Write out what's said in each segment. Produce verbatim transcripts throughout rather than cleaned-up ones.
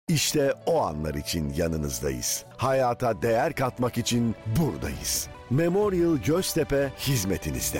İşte o anlar için yanınızdayız. Hayata değer katmak için buradayız. Memorial Göztepe hizmetinizde.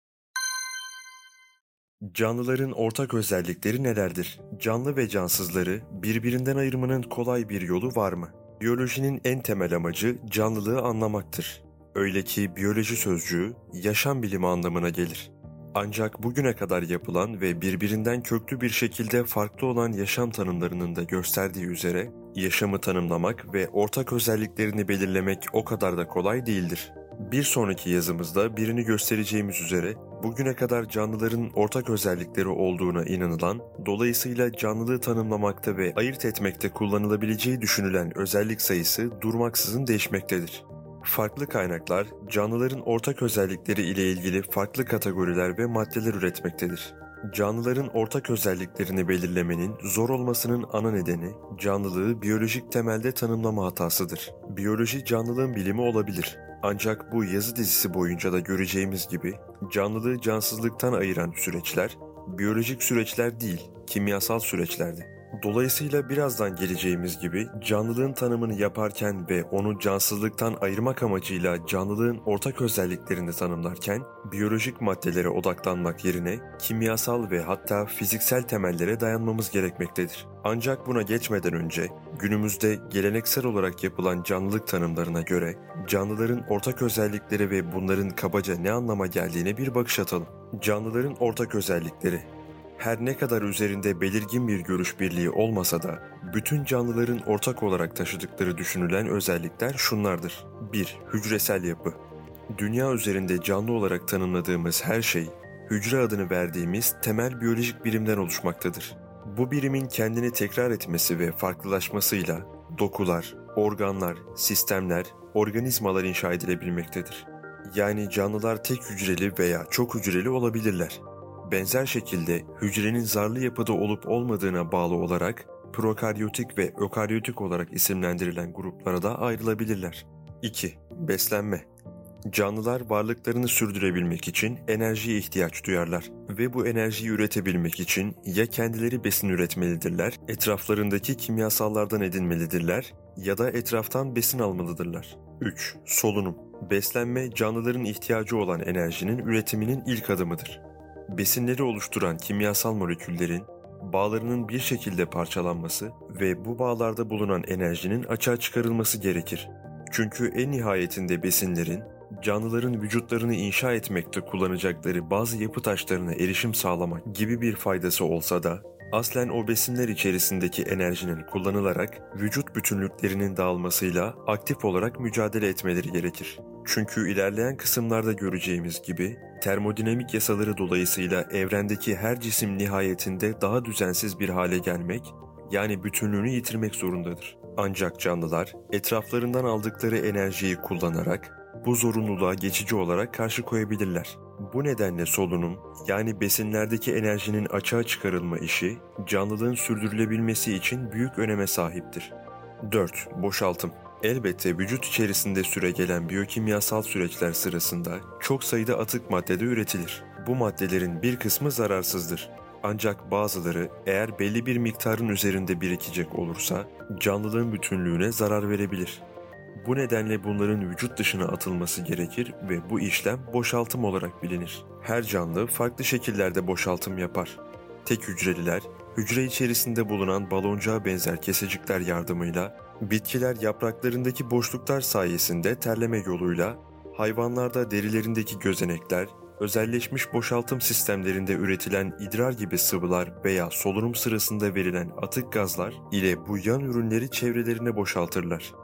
Canlıların ortak özellikleri nelerdir? Canlı ve cansızları birbirinden ayırmanın kolay bir yolu var mı? Biyolojinin en temel amacı canlılığı anlamaktır. Öyle ki biyoloji sözcüğü yaşam bilimi anlamına gelir. Ancak bugüne kadar yapılan ve birbirinden köklü bir şekilde farklı olan yaşam tanımlarının da gösterdiği üzere, yaşamı tanımlamak ve ortak özelliklerini belirlemek o kadar da kolay değildir. Bir sonraki yazımızda birini göstereceğimiz üzere, bugüne kadar canlıların ortak özellikleri olduğuna inanılan, dolayısıyla canlılığı tanımlamakta ve ayırt etmekte kullanılabileceği düşünülen özellik sayısı durmaksızın değişmektedir. Farklı kaynaklar, canlıların ortak özellikleri ile ilgili farklı kategoriler ve maddeler üretmektedir. Canlıların ortak özelliklerini belirlemenin zor olmasının ana nedeni, canlılığı biyolojik temelde tanımlama hatasıdır. Biyoloji canlılığın bilimi olabilir. Ancak bu yazı dizisi boyunca da göreceğimiz gibi, canlılığı cansızlıktan ayıran süreçler, biyolojik süreçler değil, kimyasal süreçlerdi. Dolayısıyla birazdan geleceğimiz gibi canlılığın tanımını yaparken ve onu cansızlıktan ayırmak amacıyla canlılığın ortak özelliklerini tanımlarken biyolojik maddelere odaklanmak yerine kimyasal ve hatta fiziksel temellere dayanmamız gerekmektedir. Ancak buna geçmeden önce günümüzde geleneksel olarak yapılan canlılık tanımlarına göre canlıların ortak özellikleri ve bunların kabaca ne anlama geldiğine bir bakış atalım. Canlıların ortak özellikleri. Her ne kadar üzerinde belirgin bir görüş birliği olmasa da, bütün canlıların ortak olarak taşıdıkları düşünülen özellikler şunlardır. bir. Hücresel yapı. Dünya üzerinde canlı olarak tanımladığımız her şey, hücre adını verdiğimiz temel biyolojik birimden oluşmaktadır. Bu birimin kendini tekrar etmesi ve farklılaşmasıyla dokular, organlar, sistemler, organizmalar inşa edilebilmektedir. Yani canlılar tek hücreli veya çok hücreli olabilirler. Benzer şekilde hücrenin zarlı yapıda olup olmadığına bağlı olarak prokaryotik ve ökaryotik olarak isimlendirilen gruplara da ayrılabilirler. iki. Beslenme. Canlılar varlıklarını sürdürebilmek için enerjiye ihtiyaç duyarlar ve bu enerjiyi üretebilmek için ya kendileri besin üretmelidirler, etraflarındaki kimyasallardan edinmelidirler ya da etraftan besin almalıdırlar. üç. Solunum. Beslenme, canlıların ihtiyacı olan enerjinin üretiminin ilk adımıdır. Besinleri oluşturan kimyasal moleküllerin bağlarının bir şekilde parçalanması ve bu bağlarda bulunan enerjinin açığa çıkarılması gerekir. Çünkü en nihayetinde besinlerin, canlıların vücutlarını inşa etmekte kullanacakları bazı yapı taşlarına erişim sağlamak gibi bir faydası olsa da, aslen o besinler içerisindeki enerjinin kullanılarak vücut bütünlüklerinin dağılmasıyla aktif olarak mücadele etmeleri gerekir. Çünkü ilerleyen kısımlarda göreceğimiz gibi, termodinamik yasaları dolayısıyla evrendeki her cisim nihayetinde daha düzensiz bir hale gelmek, yani bütünlüğünü yitirmek zorundadır. Ancak canlılar, etraflarından aldıkları enerjiyi kullanarak, bu zorunluluğa geçici olarak karşı koyabilirler. Bu nedenle solunum, yani besinlerdeki enerjinin açığa çıkarılma işi, canlılığın sürdürülebilmesi için büyük öneme sahiptir. dört. Boşaltım. Elbette vücut içerisinde süregelen biyokimyasal süreçler sırasında çok sayıda atık madde de üretilir. Bu maddelerin bir kısmı zararsızdır. Ancak bazıları eğer belli bir miktarın üzerinde birikecek olursa canlılığın bütünlüğüne zarar verebilir. Bu nedenle bunların vücut dışına atılması gerekir ve bu işlem boşaltım olarak bilinir. Her canlı farklı şekillerde boşaltım yapar. Tek hücreliler, hücre içerisinde bulunan baloncağa benzer kesecikler yardımıyla, bitkiler yapraklarındaki boşluklar sayesinde terleme yoluyla, hayvanlarda derilerindeki gözenekler, özelleşmiş boşaltım sistemlerinde üretilen idrar gibi sıvılar veya solunum sırasında verilen atık gazlar ile bu yan ürünleri çevrelerine boşaltırlar.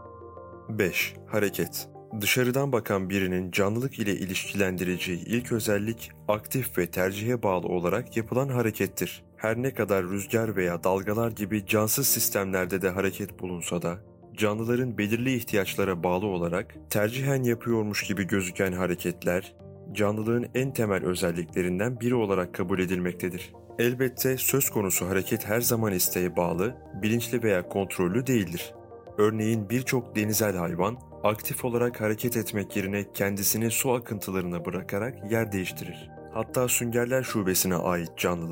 beş. Hareket. Dışarıdan bakan birinin canlılık ile ilişkilendireceği ilk özellik aktif ve tercihe bağlı olarak yapılan harekettir. Her ne kadar rüzgar veya dalgalar gibi cansız sistemlerde de hareket bulunsa da, canlıların belirli ihtiyaçlara bağlı olarak tercihen yapıyormuş gibi gözüken hareketler, canlılığın en temel özelliklerinden biri olarak kabul edilmektedir. Elbette söz konusu hareket her zaman isteğe bağlı, bilinçli veya kontrollü değildir. Örneğin birçok denizel hayvan, aktif olarak hareket etmek yerine kendisini su akıntılarına bırakarak yer değiştirir. Hatta süngerler şubesine ait canlılar,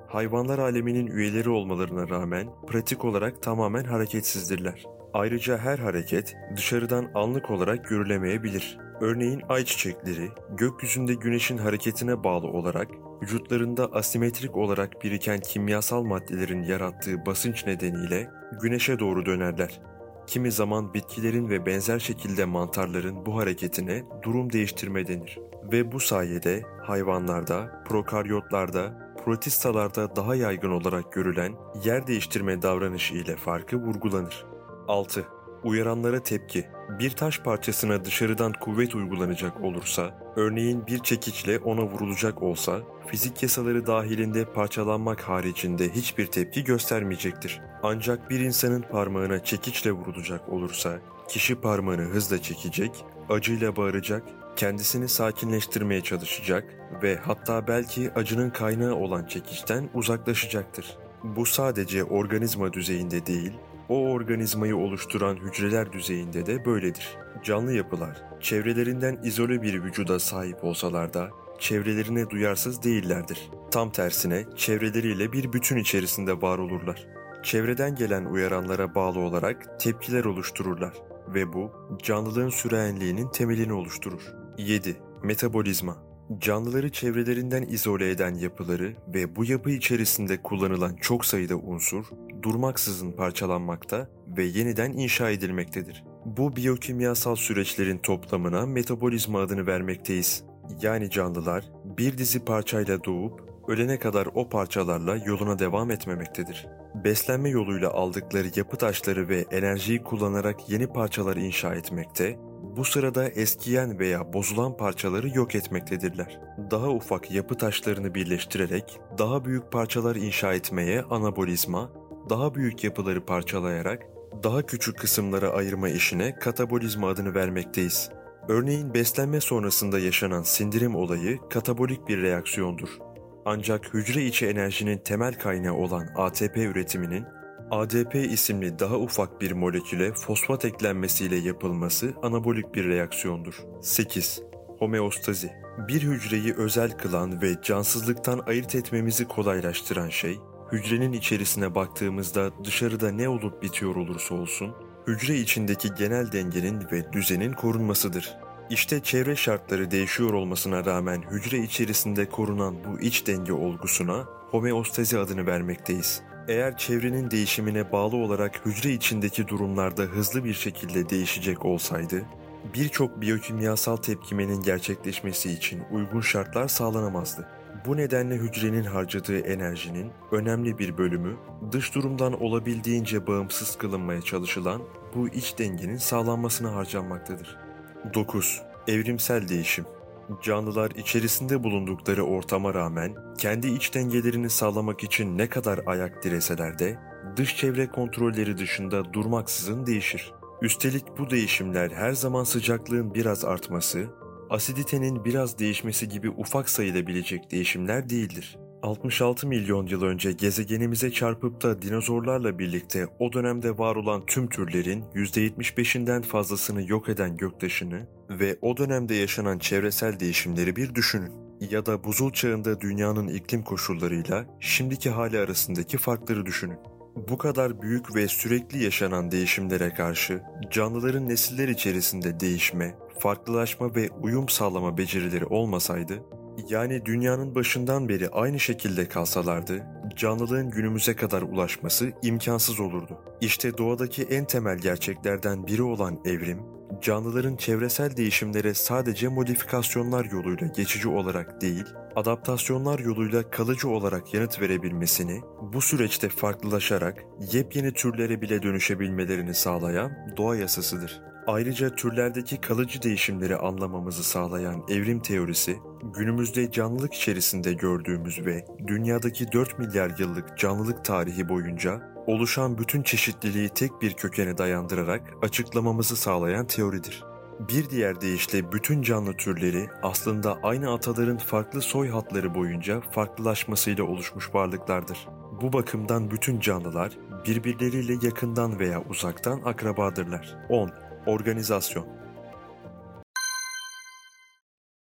Hayvanlar aleminin üyeleri olmalarına rağmen pratik olarak tamamen hareketsizdirler. Ayrıca her hareket dışarıdan anlık olarak görülemeyebilir. Örneğin ay çiçekleri, gökyüzünde güneşin hareketine bağlı olarak vücutlarında asimetrik olarak biriken kimyasal maddelerin yarattığı basınç nedeniyle güneşe doğru dönerler. Kimi zaman bitkilerin ve benzer şekilde mantarların bu hareketine durum değiştirme denir. Ve bu sayede hayvanlarda, prokaryotlarda, protistalarda daha yaygın olarak görülen yer değiştirme davranışı ile farkı vurgulanır. altı. Uyaranlara tepki. Bir taş parçasına dışarıdan kuvvet uygulanacak olursa, örneğin bir çekiçle ona vurulacak olsa, fizik yasaları dahilinde parçalanmak haricinde hiçbir tepki göstermeyecektir. Ancak bir insanın parmağına çekiçle vurulacak olursa, kişi parmağını hızla çekecek, acıyla bağıracak, kendisini sakinleştirmeye çalışacak ve hatta belki acının kaynağı olan çekiçten uzaklaşacaktır. Bu sadece organizma düzeyinde değil, o organizmayı oluşturan hücreler düzeyinde de böyledir. Canlı yapılar, çevrelerinden izole bir vücuda sahip olsalar da çevrelerine duyarsız değillerdir. Tam tersine çevreleriyle bir bütün içerisinde var olurlar. Çevreden gelen uyaranlara bağlı olarak tepkiler oluştururlar ve bu canlılığın süreyenliğinin temelini oluşturur. yedi. Metabolizma. Canlıları çevrelerinden izole eden yapıları ve bu yapı içerisinde kullanılan çok sayıda unsur durmaksızın parçalanmakta ve yeniden inşa edilmektedir. Bu biyokimyasal süreçlerin toplamına metabolizma adını vermekteyiz. Yani canlılar bir dizi parçayla doğup ölene kadar o parçalarla yoluna devam etmemektedir. Beslenme yoluyla aldıkları yapı taşları ve enerjiyi kullanarak yeni parçalar inşa etmekte, bu sırada eskiyen veya bozulan parçaları yok etmektedirler. Daha ufak yapı taşlarını birleştirerek daha büyük parçalar inşa etmeye anabolizma, daha büyük yapıları parçalayarak daha küçük kısımlara ayırma işine katabolizma adını vermekteyiz. Örneğin beslenme sonrasında yaşanan sindirim olayı katabolik bir reaksiyondur. Ancak hücre içi enerjinin temel kaynağı olan A T P üretiminin A D P isimli daha ufak bir moleküle fosfat eklenmesiyle yapılması anabolik bir reaksiyondur. sekiz. Homeostazi. Bir hücreyi özel kılan ve cansızlıktan ayırt etmemizi kolaylaştıran şey, hücrenin içerisine baktığımızda dışarıda ne olup bitiyor olursa olsun, hücre içindeki genel dengenin ve düzenin korunmasıdır. İşte çevre şartları değişiyor olmasına rağmen hücre içerisinde korunan bu iç denge olgusuna homeostazi adını vermekteyiz. Eğer çevrenin değişimine bağlı olarak hücre içindeki durumlarda hızlı bir şekilde değişecek olsaydı, birçok biyokimyasal tepkimenin gerçekleşmesi için uygun şartlar sağlanamazdı. Bu nedenle hücrenin harcadığı enerjinin önemli bir bölümü dış durumdan olabildiğince bağımsız kılınmaya çalışılan bu iç dengenin sağlanmasına harcanmaktadır. dokuz. Evrimsel değişim. Canlılar içerisinde bulundukları ortama rağmen kendi iç dengelerini sağlamak için ne kadar ayak direseler de dış çevre kontrolleri dışında durmaksızın değişir. Üstelik bu değişimler her zaman sıcaklığın biraz artması, asiditenin biraz değişmesi gibi ufak sayılabilecek değişimler değildir. altmış altı milyon yıl önce gezegenimize çarpıp da dinozorlarla birlikte o dönemde var olan tüm türlerin yüzde yetmiş beşinden fazlasını yok eden göktaşını ve o dönemde yaşanan çevresel değişimleri bir düşünün. Ya da buzul çağında dünyanın iklim koşullarıyla şimdiki hali arasındaki farkları düşünün. Bu kadar büyük ve sürekli yaşanan değişimlere karşı canlıların nesiller içerisinde değişme, farklılaşma ve uyum sağlama becerileri olmasaydı, yani dünyanın başından beri aynı şekilde kalsalardı, canlılığın günümüze kadar ulaşması imkansız olurdu. İşte doğadaki en temel gerçeklerden biri olan evrim, canlıların çevresel değişimlere sadece modifikasyonlar yoluyla geçici olarak değil, adaptasyonlar yoluyla kalıcı olarak yanıt verebilmesini, bu süreçte farklılaşarak yepyeni türlere bile dönüşebilmelerini sağlayan doğa yasasıdır. Ayrıca türlerdeki kalıcı değişimleri anlamamızı sağlayan evrim teorisi, günümüzde canlılık içerisinde gördüğümüz ve dünyadaki dört milyar yıllık canlılık tarihi boyunca oluşan bütün çeşitliliği tek bir kökene dayandırarak açıklamamızı sağlayan teoridir. Bir diğer deyişle bütün canlı türleri aslında aynı ataların farklı soy hatları boyunca farklılaşmasıyla oluşmuş varlıklardır. Bu bakımdan bütün canlılar birbirleriyle yakından veya uzaktan akrabadırlar. on. Organizasyon.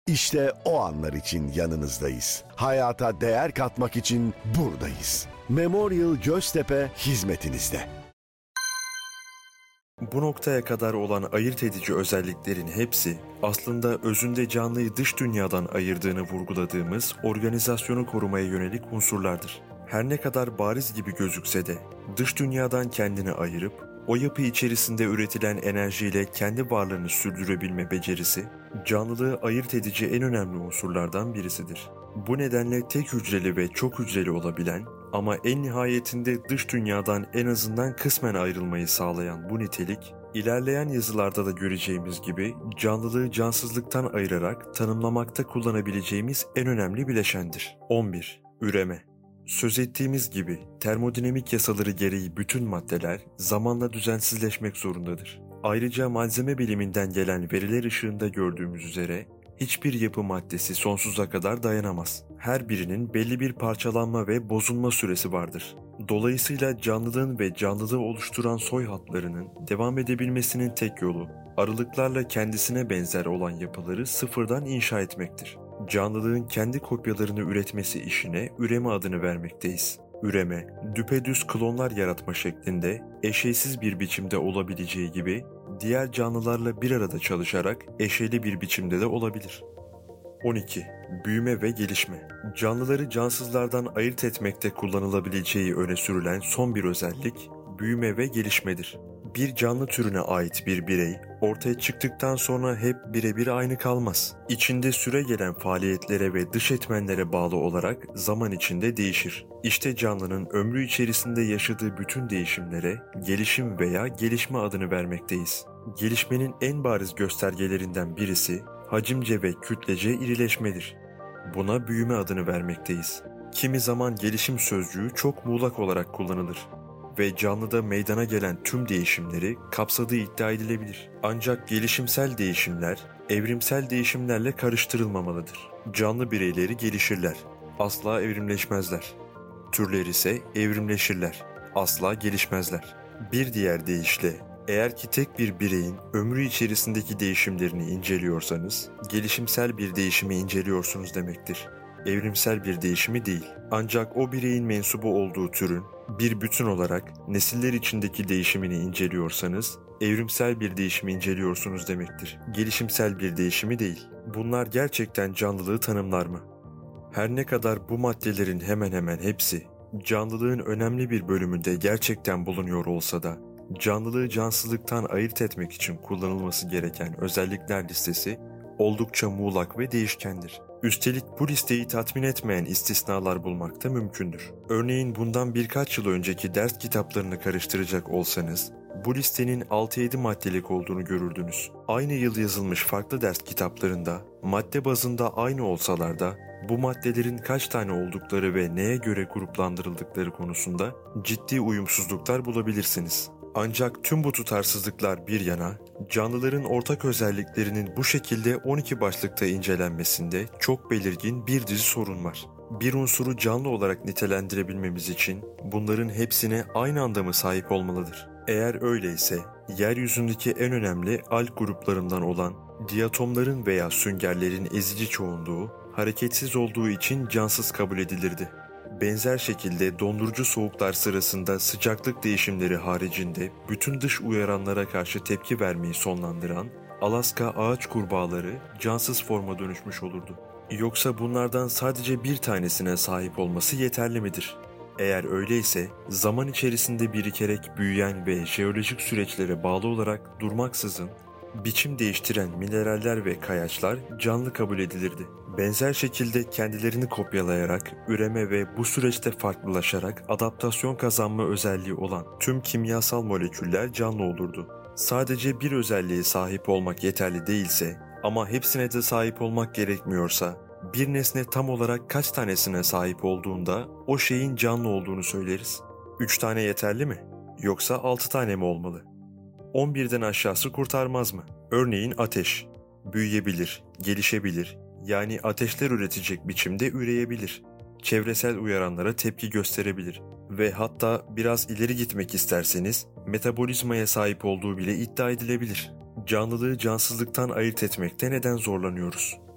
İşte o anlar için yanınızdayız. Hayata değer katmak için buradayız. Memorial Göztepe hizmetinizde. Bu noktaya kadar olan ayırt edici özelliklerin hepsi aslında özünde canlıyı dış dünyadan ayırdığını vurguladığımız organizasyonu korumaya yönelik unsurlardır. Her ne kadar bariz gibi gözükse de dış dünyadan kendini ayırıp o yapı içerisinde üretilen enerjiyle kendi varlığını sürdürebilme becerisi, canlılığı ayırt edici en önemli unsurlardan birisidir. Bu nedenle tek hücreli ve çok hücreli olabilen ama en nihayetinde dış dünyadan en azından kısmen ayrılmayı sağlayan bu nitelik, ilerleyen yazılarda da göreceğimiz gibi canlılığı cansızlıktan ayırarak tanımlamakta kullanabileceğimiz en önemli bileşendir. on bir. Üreme. Söz ettiğimiz gibi termodinamik yasaları gereği bütün maddeler zamanla düzensizleşmek zorundadır. Ayrıca malzeme biliminden gelen veriler ışığında gördüğümüz üzere hiçbir yapı maddesi sonsuza kadar dayanamaz. Her birinin belli bir parçalanma ve bozulma süresi vardır. Dolayısıyla canlılığın ve canlılığı oluşturan soy hatlarının devam edebilmesinin tek yolu, aralıklarla kendisine benzer olan yapıları sıfırdan inşa etmektir. Canlılığın kendi kopyalarını üretmesi işine üreme adını vermekteyiz. Üreme, düpedüz klonlar yaratma şeklinde eşeysiz bir biçimde olabileceği gibi diğer canlılarla bir arada çalışarak eşeyli bir biçimde de olabilir. on iki. Büyüme ve gelişme. Canlıları cansızlardan ayırt etmekte kullanılabileceği öne sürülen son bir özellik, büyüme ve gelişmedir. Bir canlı türüne ait bir birey, ortaya çıktıktan sonra hep birebir aynı kalmaz. İçinde süregelen faaliyetlere ve dış etmenlere bağlı olarak zaman içinde değişir. İşte canlının ömrü içerisinde yaşadığı bütün değişimlere gelişim veya gelişme adını vermekteyiz. Gelişmenin en bariz göstergelerinden birisi, hacimce ve kütlece irileşmedir. Buna büyüme adını vermekteyiz. Kimi zaman gelişim sözcüğü çok muğlak olarak kullanılır ve canlıda meydana gelen tüm değişimleri kapsadığı iddia edilebilir. Ancak gelişimsel değişimler, evrimsel değişimlerle karıştırılmamalıdır. Canlı bireyleri gelişirler, asla evrimleşmezler. Türler ise evrimleşirler, asla gelişmezler. Bir diğer deyişle, eğer ki tek bir bireyin ömrü içerisindeki değişimlerini inceliyorsanız, gelişimsel bir değişimi inceliyorsunuz demektir. Evrimsel bir değişimi değil. Ancak o bireyin mensubu olduğu türün bir bütün olarak nesiller içindeki değişimini inceliyorsanız, evrimsel bir değişimi inceliyorsunuz demektir. Gelişimsel bir değişimi değil. Bunlar gerçekten canlılığı tanımlar mı? Her ne kadar bu maddelerin hemen hemen hepsi canlılığın önemli bir bölümünde gerçekten bulunuyor olsa da, canlılığı cansızlıktan ayırt etmek için kullanılması gereken özellikler listesi oldukça muğlak ve değişkendir. Üstelik bu listeyi tatmin etmeyen istisnalar bulmak da mümkündür. Örneğin bundan birkaç yıl önceki ders kitaplarını karıştıracak olsanız, bu listenin altı yedi maddelik olduğunu görürdünüz. Aynı yıl yazılmış farklı ders kitaplarında, madde bazında aynı olsalar da, bu maddelerin kaç tane oldukları ve neye göre gruplandırıldıkları konusunda ciddi uyumsuzluklar bulabilirsiniz. Ancak tüm bu tutarsızlıklar bir yana, canlıların ortak özelliklerinin bu şekilde on iki başlıkta incelenmesinde çok belirgin bir dizi sorun var. Bir unsuru canlı olarak nitelendirebilmemiz için bunların hepsine aynı anda mı sahip olmalıdır? Eğer öyleyse, yeryüzündeki en önemli alg gruplarından olan diatomların veya süngerlerin ezici çoğunluğu, hareketsiz olduğu için cansız kabul edilirdi. Benzer şekilde dondurucu soğuklar sırasında sıcaklık değişimleri haricinde bütün dış uyaranlara karşı tepki vermeyi sonlandıran Alaska ağaç kurbağaları cansız forma dönüşmüş olurdu. Yoksa bunlardan sadece bir tanesine sahip olması yeterli midir? Eğer öyleyse zaman içerisinde birikerek büyüyen ve jeolojik süreçlere bağlı olarak durmaksızın biçim değiştiren mineraller ve kayaçlar canlı kabul edilirdi. Benzer şekilde kendilerini kopyalayarak, üreme ve bu süreçte farklılaşarak adaptasyon kazanma özelliği olan tüm kimyasal moleküller canlı olurdu. Sadece bir özelliğe sahip olmak yeterli değilse ama hepsine de sahip olmak gerekmiyorsa, bir nesne tam olarak kaç tanesine sahip olduğunda o şeyin canlı olduğunu söyleriz. üç tane yeterli mi? Yoksa altı tane mi olmalı? on birden aşağısı kurtarmaz mı? Örneğin ateş. Büyüyebilir, gelişebilir, yani ateşler üretecek biçimde üreyebilir. Çevresel uyaranlara tepki gösterebilir ve hatta biraz ileri gitmek isterseniz metabolizmaya sahip olduğu bile iddia edilebilir. Canlılığı cansızlıktan ayırt etmekte neden zorlanıyoruz?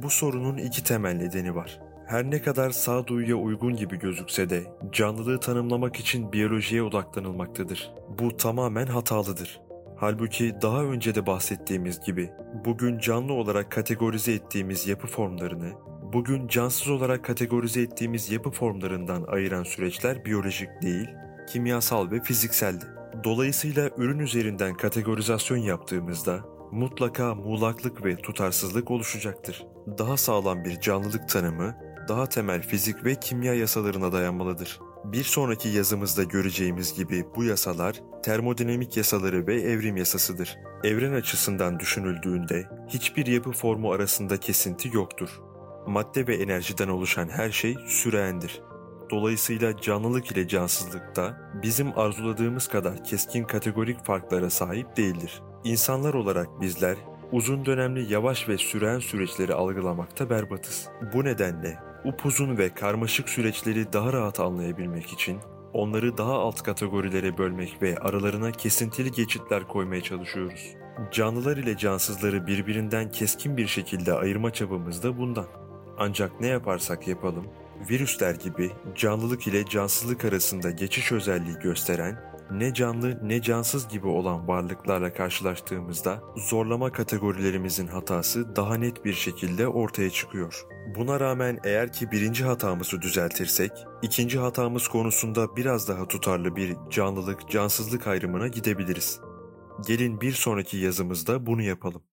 Bu sorunun iki temel nedeni var. Her ne kadar sağduyuya uygun gibi gözükse de canlılığı tanımlamak için biyolojiye odaklanılmaktadır. Bu tamamen hatalıdır. Halbuki daha önce de bahsettiğimiz gibi bugün canlı olarak kategorize ettiğimiz yapı formlarını, bugün cansız olarak kategorize ettiğimiz yapı formlarından ayıran süreçler biyolojik değil, kimyasal ve fizikseldi. Dolayısıyla ürün üzerinden kategorizasyon yaptığımızda mutlaka muğlaklık ve tutarsızlık oluşacaktır. Daha sağlam bir canlılık tanımı, daha temel fizik ve kimya yasalarına dayanmalıdır. Bir sonraki yazımızda göreceğimiz gibi bu yasalar termodinamik yasaları ve evrim yasasıdır. Evren açısından düşünüldüğünde hiçbir yapı formu arasında kesinti yoktur. Madde ve enerjiden oluşan her şey süreendir. Dolayısıyla canlılık ile cansızlık da bizim arzuladığımız kadar keskin kategorik farklara sahip değildir. İnsanlar olarak bizler uzun dönemli yavaş ve süren süreçleri algılamakta berbatız. Bu nedenle upuzun ve karmaşık süreçleri daha rahat anlayabilmek için onları daha alt kategorilere bölmek ve aralarına kesintili geçitler koymaya çalışıyoruz. Canlılar ile cansızları birbirinden keskin bir şekilde ayırma çabamız da bundan. Ancak ne yaparsak yapalım, virüsler gibi canlılık ile cansızlık arasında geçiş özelliği gösteren, ne canlı ne cansız gibi olan varlıklarla karşılaştığımızda zorlama kategorilerimizin hatası daha net bir şekilde ortaya çıkıyor. Buna rağmen eğer ki birinci hatamızı düzeltirsek, ikinci hatamız konusunda biraz daha tutarlı bir canlılık cansızlık ayrımına gidebiliriz. Gelin bir sonraki yazımızda bunu yapalım.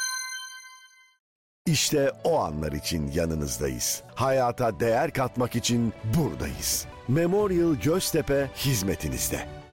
İşte o anlar için yanınızdayız. Hayata değer katmak için buradayız. Memorial Göztepe hizmetinizde.